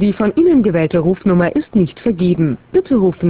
Die von Ihnen gewählte Rufnummer ist nicht vergeben. Bitte rufen